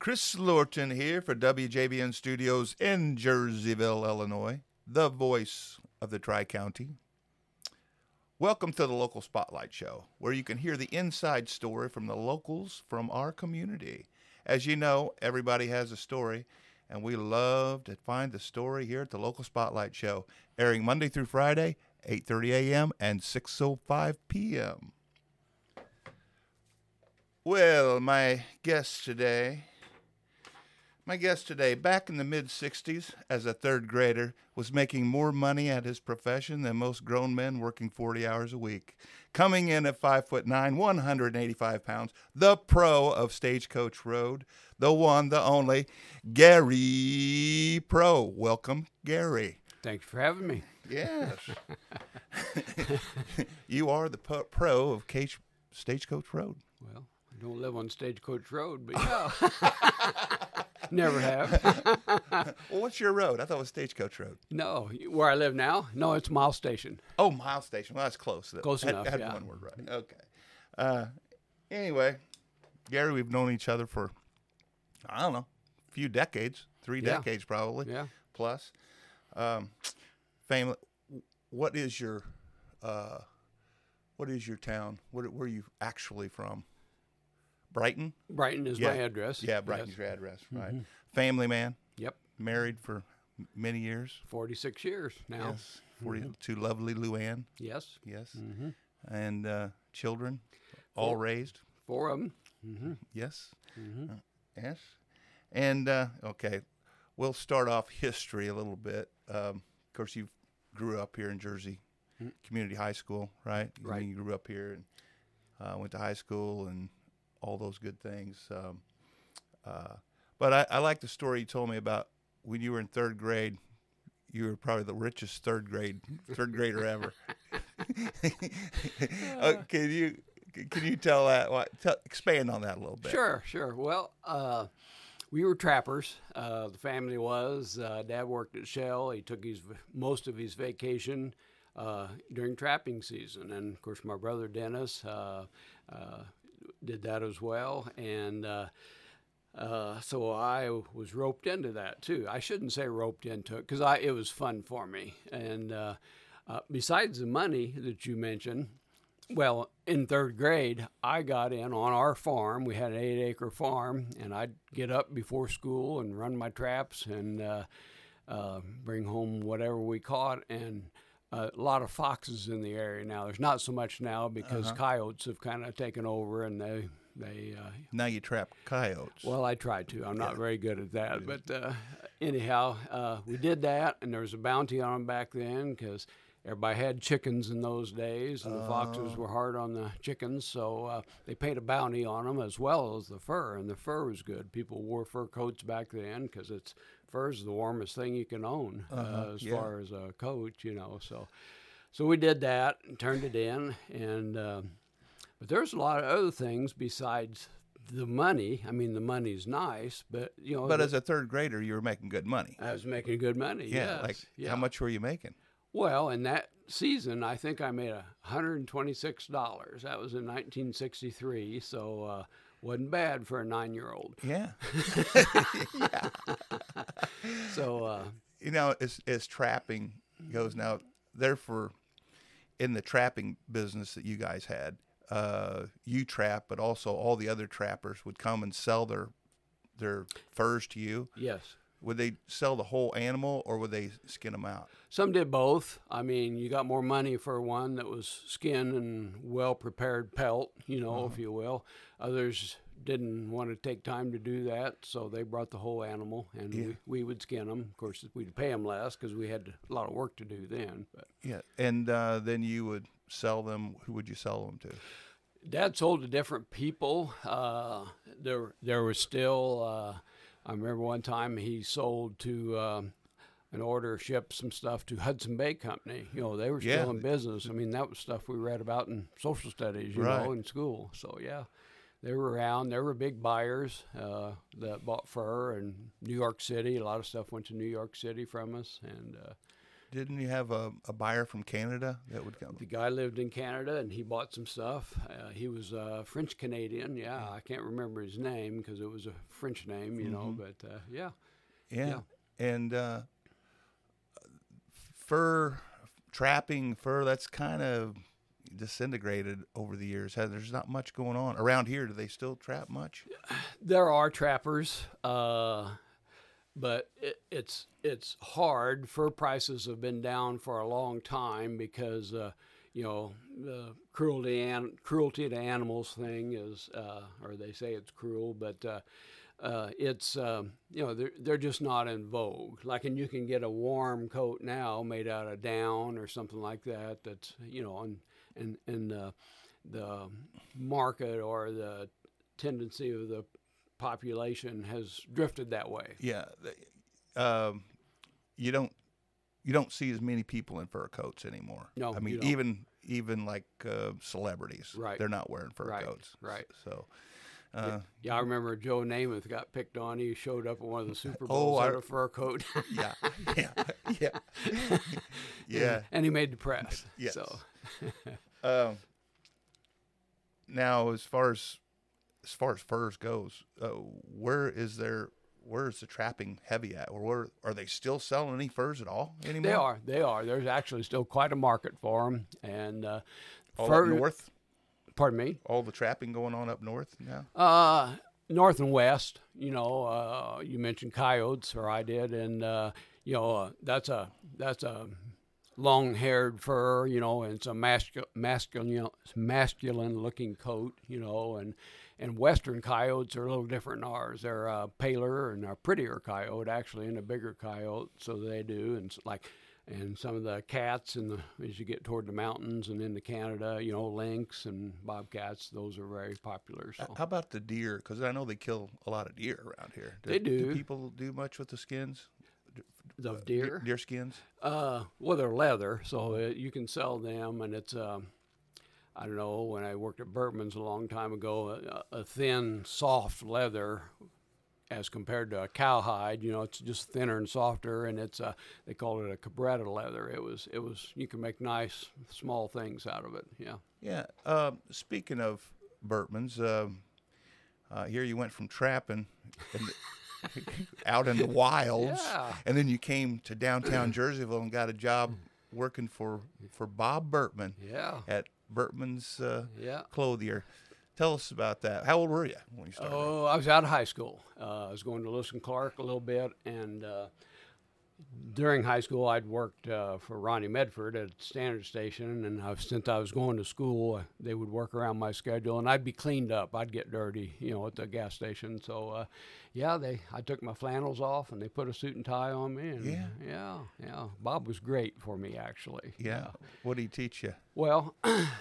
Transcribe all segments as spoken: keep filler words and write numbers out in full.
Chris Lorton here for W J B N Studios in Jerseyville, Illinois, the voice of the Tri-County. Welcome to the Local Spotlight Show, where you can hear the inside story from the locals from our community. As you know, everybody has a story, and we love to find the story here at the Local Spotlight Show, airing Monday through Friday, eight thirty a.m. and six oh five p.m. Well, my guest today... My guest today, back in the mid-sixties, as a third grader, was making more money at his profession than most grown men working forty hours a week. Coming in at five foot nine, one hundred eighty-five pounds, the pro of Stagecoach Road, the one, the only, Gary Pro. Welcome, Gary. Thanks for having me. Yes. You are the po- pro of Cage- Stagecoach Road. Well, I don't live on Stagecoach Road, but yeah. Never have. Well, what's your road? I thought it was Stagecoach Road. No, where I live now? No, it's Mile Station. Oh, Mile Station. Well, that's close. Close I, enough, I had yeah. one word right. Okay. Uh, anyway, Gary, we've known each other for, I don't know, a few decades, three Yeah. decades probably, Yeah. plus. Um, family. What is your, uh, what is your town? Where, where are you actually from? Brighton? Brighton is Yeah. my address. Yeah, Brighton's Yes. your address, right? Mhm. Family man, Yep. married for m- many years. forty-six years now. Yes, forty to lovely Luann. Yes. Yes, Mm-hmm. and uh, children, all Four. raised. Four of them. Mm-hmm. Yes, Mm-hmm. Uh, yes, and uh, okay, we'll start off history a little bit. Um, of course, you grew up here in Jersey Mm. Community High School, right? I Right. mean, you grew up here and uh, went to high school and all those good things. Um, uh, but I, I like the story you told me about when you were in third grade. You were probably the richest third grade third grader ever. uh, can you can you tell that? What, tell, expand on that a little bit. Sure, sure. Well, uh, we were trappers. Uh, the family was. Uh, Dad worked at Shell. He took his most of his vacation uh, during trapping season, and of course, my brother Dennis uh, uh, did that as well. And uh, uh, so I was roped into that too. I shouldn't say roped into it because I it was fun for me. And uh, uh, besides the money that you mentioned. Well, in third grade, I got in on our farm. We had an eight-acre farm, and I'd get up before school and run my traps and uh, uh, bring home whatever we caught. And uh, a lot of foxes in the area now. There's not so much now because Uh-huh. coyotes have kind of taken over, and they they. Uh, Now you trap coyotes. well, I tried to. I'm not Yeah. very good at that, but uh, anyhow, uh, we did that, and there was a bounty on them back then because. Everybody had chickens in those days, and the foxes Oh. were hard on the chickens, so uh, they paid a bounty on them as well as the fur, and the fur was good. People wore fur coats back then because it's fur is the warmest thing you can own uh, Uh-huh, as yeah. far as a coat, you know. So, so we did that and turned it in, and uh, but there's a lot of other things besides the money. I mean, the money's nice, but you know. but the- as a third grader, you were making good money. I was making good money. Yeah, yes, like yeah. how much were you making? Well, in that season, I think I made one hundred twenty-six dollars. That was in nineteen sixty-three, so uh, wasn't bad for a nine-year-old. Yeah. yeah. So, uh, You know, as as trapping goes now, therefore, in the trapping business that you guys had, uh, you trap, but also all the other trappers would come and sell their their furs to you. yes. Would they sell the whole animal, or would they skin them out? Some did both. I mean, you got more money for one that was skin and well-prepared pelt, you know, if you will. Others didn't want to take time to do that, so they brought the whole animal, and Yeah. we, we would skin them. Of course, we'd pay them less because we had a lot of work to do then. But Yeah, and uh, then you would sell them. Who would you sell them to? Dad sold to different people. Uh, there, there was still. Uh, I remember one time he sold to um, an order ship some stuff to Hudson Bay Company. You know, they were still Yeah. in business. I mean, that was stuff we read about in social studies, you Right. know, in school. So yeah, they were around. There were big buyers uh, that bought fur in New York City. A lot of stuff went to New York City from us, and uh, didn't you have a, a buyer from Canada that would come? The guy lived in Canada, and he bought some stuff. Uh, he was uh, French Canadian. Yeah, I can't remember his name because it was a French name, you know. But uh, yeah. Yeah, Yeah. and uh, fur trapping, fur that's kind of disintegrated over the years. There's not much going on around here. Do they still trap much? There are trappers, uh, but it, it's it's hard. Fur prices have been down for a long time because uh, you know the cruelty and cruelty to animals thing is, uh, or they say it's cruel, but uh, uh, it's um, you know they're they're just not in vogue. Like, and you can get a warm coat now made out of down or something like that. That's you know and and and uh, the market or the tendency of the population has drifted that way. Yeah, um, you don't you don't see as many people in fur coats anymore. No, I mean you don't. even even like uh, celebrities, Right. They're not wearing fur Right, coats, right. So, uh, Yeah, I remember Joe Namath got picked on. He showed up at one of the Super Oh, Bowls I- in a fur coat. yeah, yeah, yeah, yeah. And he made the press. Yes. So, Um, now, as far as as far as furs goes, uh, where is there? Where is the trapping heavy at? Or where are they still selling any furs at all anymore? they are. They are. There's actually still quite a market for them. And uh, all fur, up north. Pardon me? All the trapping going on up north now. Uh, north and west, you know, uh, you mentioned coyotes, or I did, and uh, you know uh, that's a that's a long-haired fur, you know, and it's a mascu- masculine masculine-looking coat, you know, and and western coyotes are a little different than ours. They're uh, paler and a prettier coyote, actually, and a bigger coyote, so they do, and it's like. And some of the cats, in the, as you get toward the mountains and into Canada, you know, lynx and bobcats, those are very popular. So. How about the deer? Because I know they kill a lot of deer around here. They do. Do people do much with the skins? The deer? Deer skins? Uh, well, they're leather, so it, you can sell them, and it's, um, I don't know, when I worked at Bertman's a long time ago, a, a thin, soft leather as compared to a cowhide. You know, it's just thinner and softer, and it's a, they call it a cabretta leather. It was, it was, you can make nice, small things out of it, yeah. Yeah. Um, speaking of Bertman's, um, uh, here you went from trapping and out in the wilds, Yeah. and then you came to downtown Jerseyville and got a job working for, for Bob Bertman Yeah, at Bertman's uh, yeah. Clothier. Tell us about that. How old were you when you started? Oh, I was out of high school. Uh, I was going to Lewis and Clark a little bit, and uh, during high school, I'd worked uh, for Ronnie Medford at Standard Station, and I, since I was going to school, uh, they would work around my schedule, and I'd be cleaned up. I'd get dirty, you know, at the gas station. So, uh, yeah, they I took my flannels off, and they put a suit and tie on me. And, Yeah. yeah, yeah. Bob was great for me, actually. Yeah. What did he teach you? Well,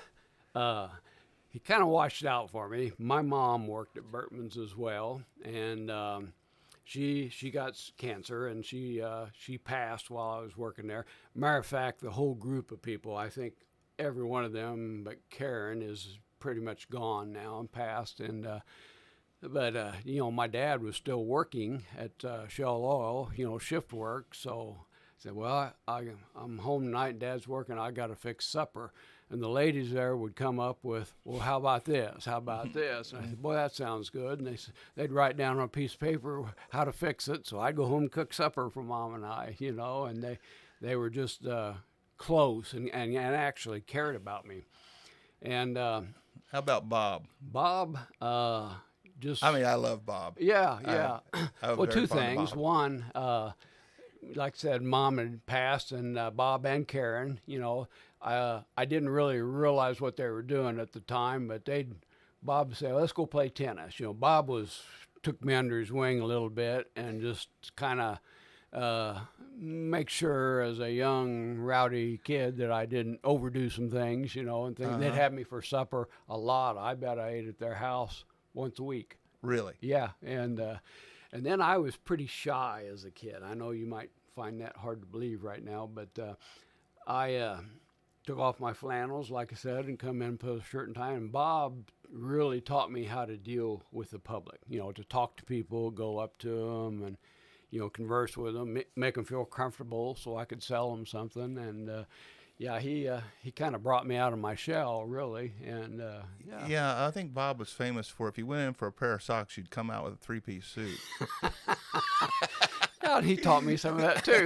uh, he kind of watched out for me. My mom worked at Bertman's as well, and um, she she got s- cancer, and she uh, she passed while I was working there. Matter of fact, the whole group of people, I think every one of them but Karen is pretty much gone now and passed. And uh, but uh, you know, my dad was still working at uh, Shell Oil, you know, shift work. So I said, well, I, I, I'm home tonight, and Dad's working. I got to fix supper. And the ladies there would come up with, well, how about this? How about this? And I said, boy, that sounds good. And they, s- they'd write down on a piece of paper how to fix it. So I'd go home and cook supper for Mom and I, you know, and they, they were just uh, close and, and, and actually cared about me. And uh, How about Bob? Bob, uh, just... I mean, I love Bob. Yeah, yeah. I was well, very two fond of things. Bob. One, uh, like I said, Mom had passed, and uh, Bob and Karen, you know, uh, I didn't really realize what they were doing at the time, but they'd, Bob would say, let's go play tennis. You know, Bob was, took me under his wing a little bit and just kind of uh, make sure as a young, rowdy kid that I didn't overdo some things, you know, and things. They'd have me for supper a lot. I bet I ate at their house once a week. Really? Yeah, and uh, and then I was pretty shy as a kid. I know you might find that hard to believe right now, but uh, I uh, took off my flannels, like I said, and come in and put a shirt and tie. And Bob really taught me how to deal with the public. You know, to talk to people, go up to them, and you know, converse with them, make them feel comfortable, so I could sell them something. And uh, yeah, he uh, he kind of brought me out of my shell, really. And uh, yeah. Yeah, I think Bob was famous for if you went in for a pair of socks, you'd come out with a three-piece suit. Yeah, he taught me some of that too.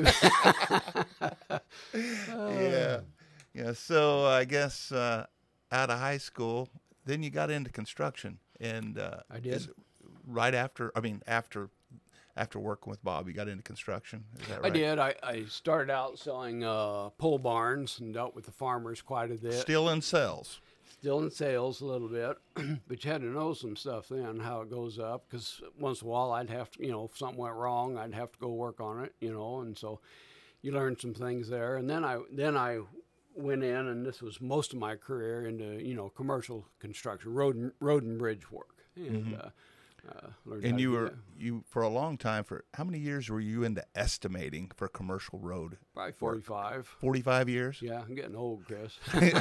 uh, yeah, yeah. So I guess uh, out of high school, then you got into construction, and uh, I did. Right after, I mean, after after working with Bob, you got into construction. Is that right? I did. I, I started out selling uh, pole barns and dealt with the farmers quite a bit. Still in sales. Still in sales a little bit, but you had to know some stuff then, how it goes up, because once in a while I'd have to, you know, if something went wrong, I'd have to go work on it, you know, and so you learn some things there. And then I then I went in, and this was most of my career, into, you know, commercial construction, road and, road and bridge work. And, mm-hmm. uh, uh, learned and how you to do were, that. you for a long time, for how many years were you into estimating for commercial road? Probably forty-five. forty-five years? Yeah, I'm getting old, Chris.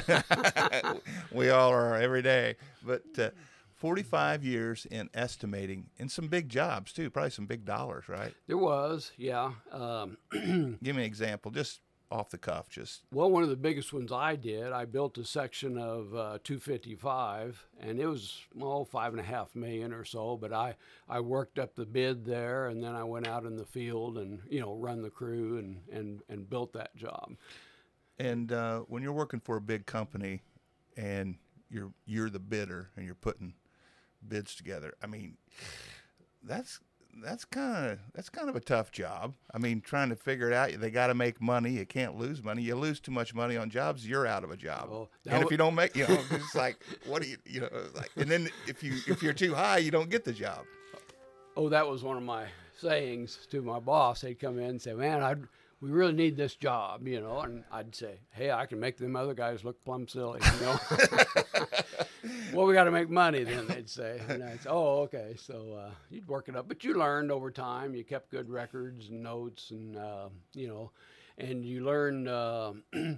We all are every day. But uh, forty-five years in estimating, and some big jobs too, probably some big dollars, right? There was, yeah. Um, Give me an example, just off the cuff, just. Well, one of the biggest ones I did, I built a section of uh, two fifty-five, and it was, well, five and a half million or so, but I, I worked up the bid there, and then I went out in the field and, you know, run the crew and, and, and built that job. And uh, when you're working for a big company and you're you're the bidder and you're putting bids together, I mean, that's that's kind of that's kind of a tough job. I mean, trying to figure it out. They got to make money. You can't lose money. You lose too much money on jobs, you're out of a job. Well, and if w- you don't make, you know, it's like, what do you, you know, like, and then if you if you're too high, you don't get the job. Oh, that was one of my sayings to my boss. They'd come in and say, "Man, I'd, we really need this job," you know, and I'd say, "Hey, I can make them other guys look plumb silly," you know. Well, we got to make money then, they'd say. And I'd say, oh, okay. So uh, you'd work it up. But you learned over time. You kept good records and notes, and, uh, you know, and you learned. Uh, uh,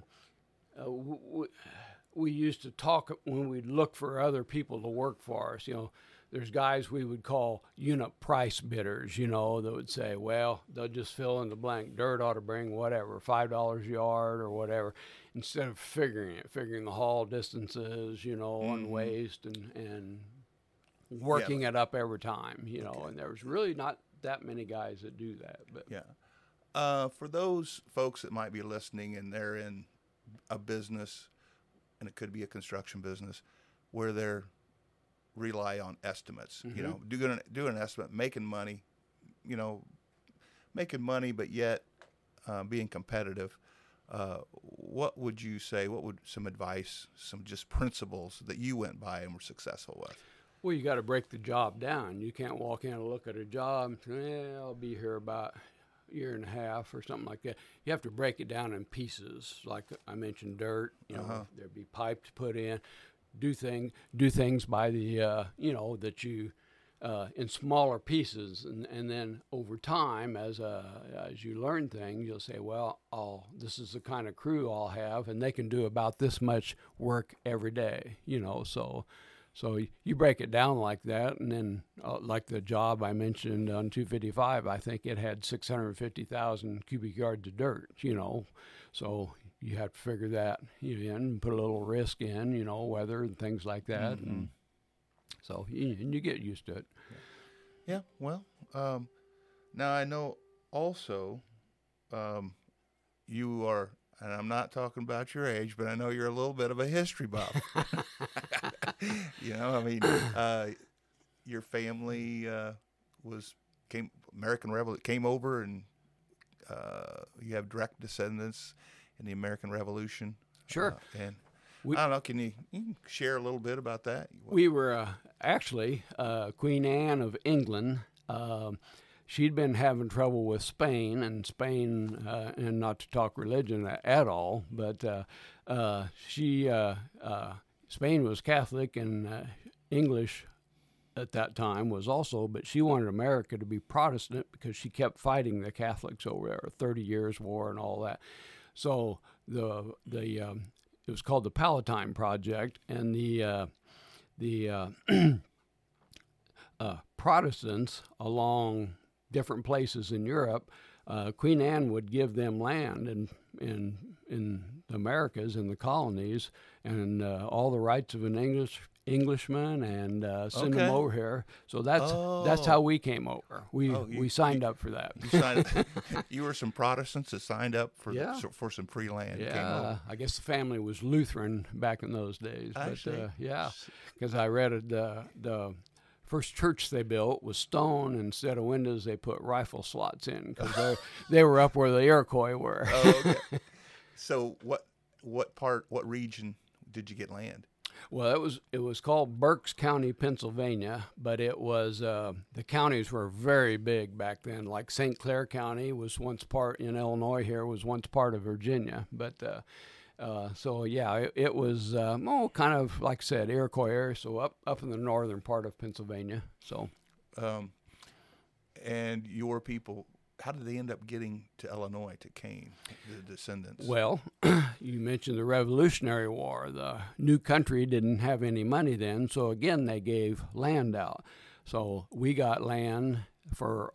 w- w- we used to talk when we'd look for other people to work for us, you know. There's guys we would call unit price bidders, you know, that would say, well, they'll just fill in the blank. Dirt ought to bring whatever, five dollars a yard or whatever, instead of figuring it, figuring the haul distances, you know, mm-hmm. and waste and, and working yeah. it up every time, you know. Okay. And there was really not that many guys that do that. But yeah. Uh, for those folks that might be listening and they're in a business, and it could be a construction business, where they're rely on estimates, mm-hmm. you know, do an, do an estimate, making money, you know, making money, but yet uh, being competitive. Uh, what would you say, what would some advice, some just principles that you went by and were successful with? Well, you got to break the job down. You can't walk in and look at a job and say, eh, I'll be here about a year and a half or something like that. You have to break it down in pieces. Like I mentioned, dirt, you know, uh-huh. there'd be pipe to put in. Do thing, do things by the, uh, you know, that you, uh, in smaller pieces, and, and then over time, as uh, as you learn things, you'll say, well, I'll, this is the kind of crew I'll have, and they can do about this much work every day, you know. So, so you break it down like that, and then uh, like the job I mentioned on two fifty-five, I think it had six hundred fifty thousand cubic yards of dirt, you know, so. You have to figure that in and put a little risk in, you know, weather and things like that. Mm-hmm. And so you, and you get used to it. Yeah, well, um, now I know also um, you are, and I'm not talking about your age, but I know you're a little bit of a history buff. You know, I mean, uh, your family uh, was, came, American Revolution, came over, and uh, you have direct descendants in the American Revolution. Sure. Uh, and we, I don't know, can you, you can share a little bit about that? We were uh, actually, uh, Queen Anne of England, uh, she'd been having trouble with Spain, and Spain, uh, and not to talk religion at all, but uh, uh, she, uh, uh, Spain was Catholic, and uh, English at that time was also, but she wanted America to be Protestant because she kept fighting the Catholics over there, thirty years war and all that. So the the um, it was called the Palatine Project, and the uh, the uh, uh, Protestants along different places in Europe, uh, Queen Anne would give them land in in in the Americas, in the colonies, and uh, all the rights of an English Englishman, and uh, send Okay. them over here. So that's Oh. that's how we came over. We Oh, you- we signed up for that. You, signed, you were some Protestants that signed up for Yeah. for some free land. and came Yeah, over. I guess the family was Lutheran back in those days. I But see. uh, yeah, because I read it, the the first church they built was stone. Instead of windows, they put rifle slots in because they they were up where the Iroquois were. Oh, okay. So what what part, what region did you get land? Well, it was it was called Berks County, Pennsylvania, but it was uh, the counties were very big back then. Like Saint Clair County was once part in Illinois. Here was once part of Virginia, but uh, uh, so yeah, it, it was um, oh kind of like I said Iroquois area, so up up in the northern part of Pennsylvania. So Um, and your people, how did they end up getting to Illinois, to Kane, the descendants? well, you mentioned the Revolutionary War. The new country didn't have any money then, so again they gave land out. So we got land for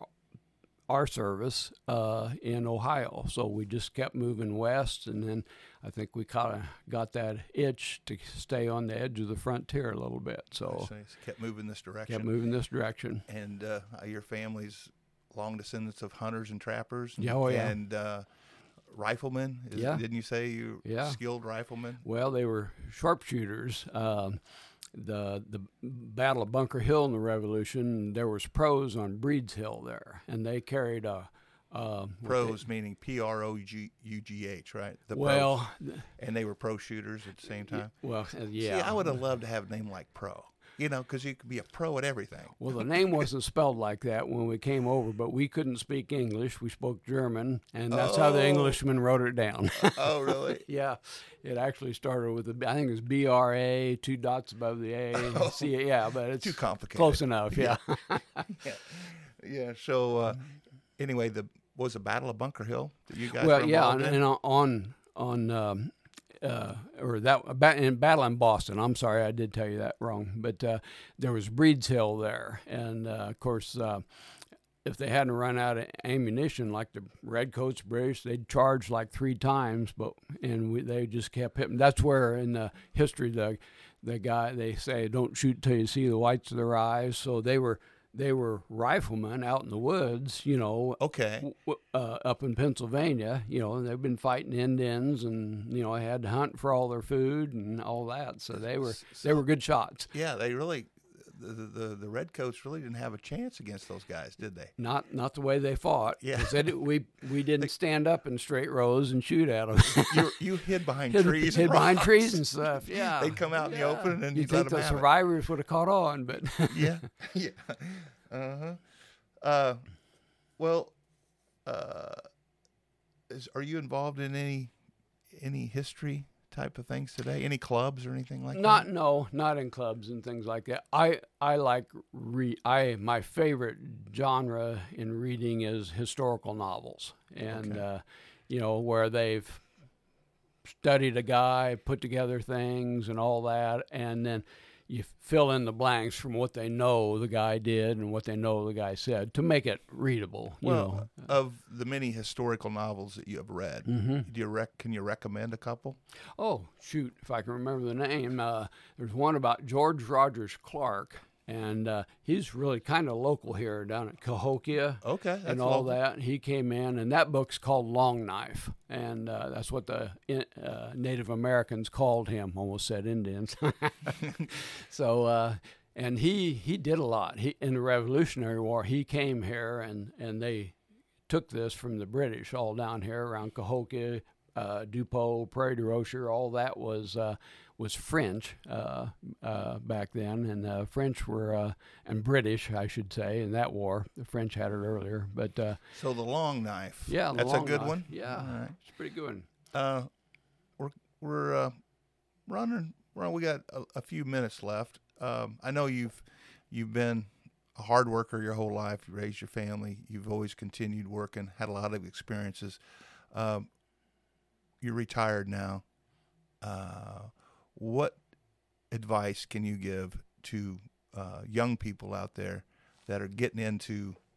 our service uh, in Ohio. So we just kept moving west, and then I think we kind of got that itch to stay on the edge of the frontier a little bit. So So it's kept moving this direction. kept moving this direction. And uh, your family's long descendants of hunters and trappers. And, Yeah, oh, yeah. And uh, riflemen. Is, Yeah. Didn't you say you Yeah. skilled riflemen? Well, they were sharpshooters. Um, the the Battle of Bunker Hill in the Revolution, there was pros on Breed's Hill there, and they carried a. Uh, what Pros meaning P R O U G H, right? The they- well, pros. And they were pro shooters at the same time. well, uh, yeah. See, I would have loved to have a name like Pro. You know, because you could be a pro at everything. Well, the name wasn't spelled like that when we came over, but we couldn't speak English. We spoke German, and that's how the Oh. Englishman wrote it down. Oh, really? Yeah, it actually started with a, I think it was B R A, two dots above the A. Oh. C, yeah, but it's Too complicated. close enough. Yeah. Yeah. Yeah. So uh, anyway, the was the Battle of Bunker Hill that you guys well, were yeah, involved and, in? and on on um, uh, or that ba- in battle in Boston. I'm sorry, I did tell you that wrong. But uh, there was Breed's Hill there, and uh, of course, uh, if they hadn't run out of ammunition, like the Redcoats, British, they'd charge like three times, but and we, they just kept hitting. That's where in the history the the guy they say don't shoot till you see the whites of their eyes. So they were. They were riflemen out in the woods, you know, Okay. w- uh, up in Pennsylvania, you know, and they've been fighting Indians, and you know, they had to hunt for all their food and all that. So they were they were good shots. Yeah, they really, the, the the Redcoats really didn't have a chance against those guys, did they? Not not the way they fought. Yeah. 'Cause they did- we we didn't stand up in straight rows and shoot at them. You you hid behind hid, trees. hid and behind rocks. trees and stuff. Yeah, They'd come out in the Yeah. open, and then you you'd think let the 'em have it. survivors would have caught on, but Yeah, yeah. Uh-huh. Uh Well, uh, is are you involved in any any history type of things today? Any clubs or anything like not that? no, not in clubs and things like that. I I like re I my favorite genre in reading is historical novels, and Okay. uh, you know, where they've studied a guy, put together things and all that, and then you fill in the blanks from what they know the guy did and what they know the guy said to make it readable. You Well, know. of the many historical novels that you have read, Mhm. do you rec- can you recommend a couple? Oh, shoot, if I can remember the name. Uh, there's one about George Rogers Clark, and uh, he's really kind of local here down at Cahokia Okay, that's and all local. that. He came in, and that book's called Long Knife, and uh, that's what the uh, Native Americans called him. Almost said Indians. So, uh, and he he did a lot. He in the Revolutionary War, he came here, and and they took this from the British all down here around Cahokia, uh, Dupont, Prairie du Rocher. All that was uh, was French uh, uh, back then, and uh, French were uh, and British, I should say, in that war. The French had it earlier, but uh, So the Long Knife. yeah, the that's Long a good Knife. one. Yeah, All right. it's a pretty good one. Uh, we're we're uh, running. Well, we got a, a few minutes left. Um, I know you've you've been a hard worker your whole life. You raised your family. You've always continued working. Had a lot of experiences. Um, you're retired now. Uh, what advice can you give to uh, young people out there that are getting into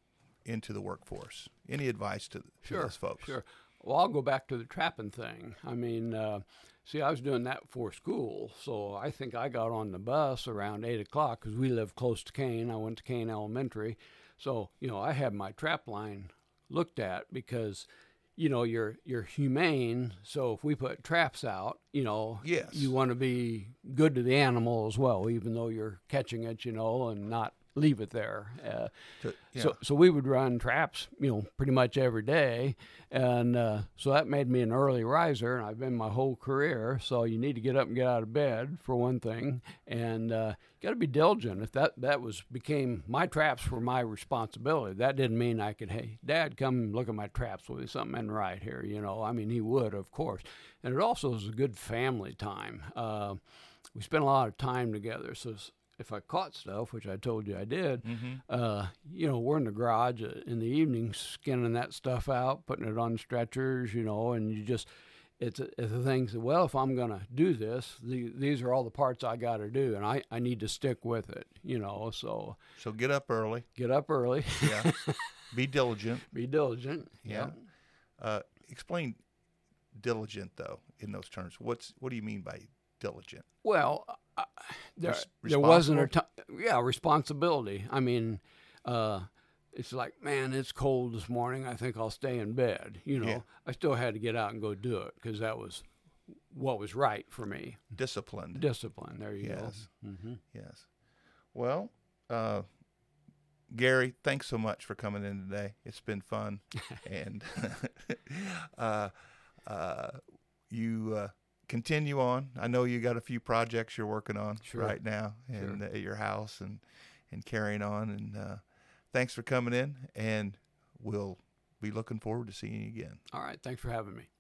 into the workforce? Any advice to, to Sure, those folks? Sure. Well, I'll go back to the trapping thing. I mean, uh, see, I was doing that for school, so I think I got on the bus around eight o'clock because we live close to Kane. I went to Kane Elementary, so you know I had my trap line looked at because you know you're you're humane. So if we put traps out, you know, Yes. you want to be good to the animal as well, even though you're catching it, you know, and not leave it there. Uh, To- yeah. So, so we would run traps, you know, pretty much every day, and uh, so that made me an early riser, and I've been my whole career. So you need to get up and get out of bed for one thing, and uh, got to be diligent. If that that was became my traps were my responsibility, that didn't mean I could, hey, Dad, come look at my traps. Will be something in right here, you know. I mean, he would, of course, and it also was a good family time. Uh, we spent a lot of time together, so. If I caught stuff, which I told you I did, Mm-hmm. uh, you know, we're in the garage uh, in the evening skinning that stuff out, putting it on stretchers, you know, and you just, it's a, it's a thing, that, well, if I'm going to do this, the, these are all the parts I got to do, and I, I need to stick with it, you know, so So get up early. get up early, Yeah. Be diligent. be diligent. Yeah. Uh, explain diligent though in those terms. What's what do you mean by diligent? Well, uh, there, Res- there wasn't a responsible? time. Yeah, responsibility. I mean, uh, it's like, man, it's cold this morning. I think I'll stay in bed. You know, Yeah. I still had to get out and go do it because that was what was right for me. Disciplined. Discipline. There you Yes. go. hmm Yes. Well, uh, Gary, thanks so much for coming in today. It's been fun, and uh, uh, you uh, continue on. I know you got a few projects you're working on Sure. right now, and Sure. at your house, and and carrying on. And uh, thanks for coming in, and we'll be looking forward to seeing you again. All right. Thanks for having me.